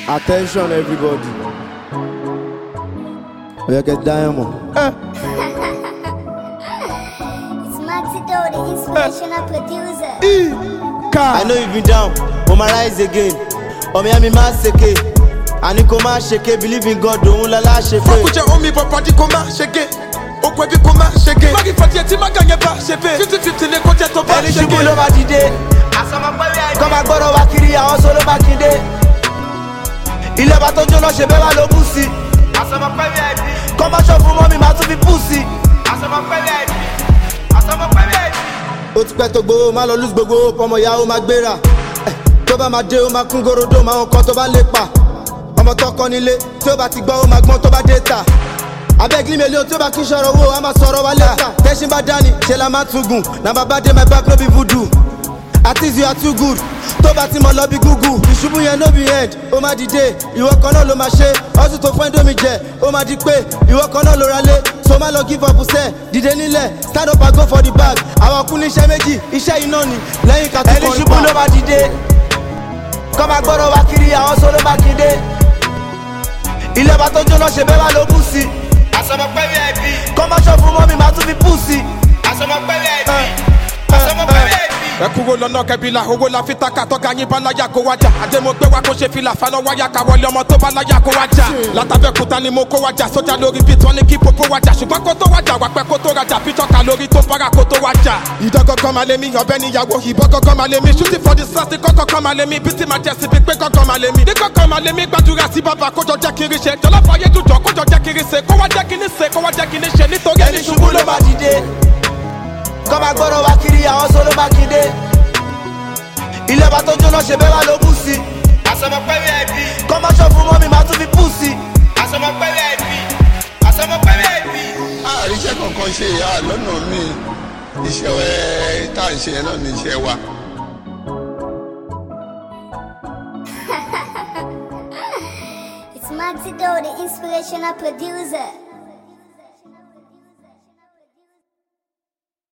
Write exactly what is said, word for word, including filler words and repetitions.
Attention everybody. We get diamond. Eh. It's Maxido, the inspirational eh. producer. E. I know you've been down, but my rise again. Oh me, I'm in my seke. Ani koma sheke, believe in God, don't la la sheke. Fukuja omi papa di koma sheke. Okwe bi koma sheke. Magi fati eti maganye ba sheke. Fifty fifty ne kote to ba sheke. Eni shubu lo ma dide. Koma gboro wa kiri àwọn solo makinde. Ilé bá tó jóná ṣe bẹ́ẹ̀ wá ló bú sí. Kọ́má ṣọ́ fún mọ́mí máa tún fi bú sí. Ó ti pẹ́ tó gbowó má lọ lose gbogbo ọmọ ìyá ó máa gbéra. Tó bá máa dé ó máa kún gorodo máa ń kọ́ tó bá lépa. Ọmọ tó kọ́ nílé tí ó bá ti gbọ́ ó máa gbọ́n tó bá dé ta. Abẹ́gí mílíọ̀n tí ó bá kí sọ̀rọ̀ owó a máa sọ̀rọ̀ wá lẹ́ta. Tẹ́sí bá dání ṣe la máa tún gùn. Na bàbá dé my back no be voodoo. At least you are too good. Tó bá ti mọ̀ lọ bí gúgú. Ìṣubú yẹn no be end. Ó máa dìde. Ìwọ kan náà ló máa ṣe. Ọ̀sùn tó fún ẹ̀dọ́mi jẹ. Ó máa di pé ìwọ kan náà ló ra lé. So má lọ give up sẹ́. Dìde nílẹ̀. Stand up and go for the bag. Àwọn kú ní iṣẹ́ méjì. Iṣẹ́ iná ni. Lẹ́yìn ká tó kọrin pa. Ẹni ṣubú ló máa dìde. Kọ́ máa gbọ́dọ̀ wá kiri àwọn solo mákindé. Ilé bá tó jóná ṣe bẹ́ẹ̀ wá ló bú sí. Àsọmọ pẹ́ V I P. Kọ́ máa ṣọ́ fún mọ́mí máa tún fi bú sí. Àsọmọ pẹ́ V I P. Àsọmọ pẹ́ V I P. Ẹ kúrò lọ́nà kẹbìlà owó la fi taka tọ́ka yín bá láyà kó wájà. Àdèmọ̀gbé wa kó ṣe fìlà faná wáyà ká wọlé ọmọ tó bá láyà kó wájà. Látàbẹ̀kúta ni mo kó wájà sójà lórí beat wọn ní kí popo wájà. Ṣùgbọ́n kó tó wájà wà pẹ́ kó tó rajà bí tọ́ka lórí tó fara kó tó wájà. Ìdọ́gọ́gọ́ máa lé mi ọbẹ̀ níyàwó ìbọn gọ́gọ́ máa lé mi. Shooting for the stars ní kọ́kọ́ máa lé mi. Bí tí máa jẹ́ síbi pé gọ́gọ́ máa lé mi. Ní kọ́kọ́ máa lé mi gbàdúrà sí bàbá kójọ jẹ́ kiri ṣe. Jọlá fàyè dùjọ́ kójọ jẹ́ kiri ṣe. Kó wá jẹ́ kiri ṣe kó wá jẹ́ kiri ṣe nítorí ẹni ṣubú ló máa dìde. Kọ́ máa gbọ́dọ̀ wá kiri àwọn solo mákindé. Ilé bá tó jóná ṣe bẹ́ẹ̀ wá ló bú sí. Àsọmọ pẹ́ V I P. Kọ́ máa ṣọ́ fún mọ́mí máa tún fi bú sí. Àsọmọ pẹ́ V I P. Àsọmọ pẹ́ V I P. Àríṣẹ́ kankan ṣe ìyá lọ́nà mi. Iṣẹ́ ẹ̀ tá à ń ṣe yẹn náà ní iṣẹ́ wa. It's Maxido, the inspirational producer.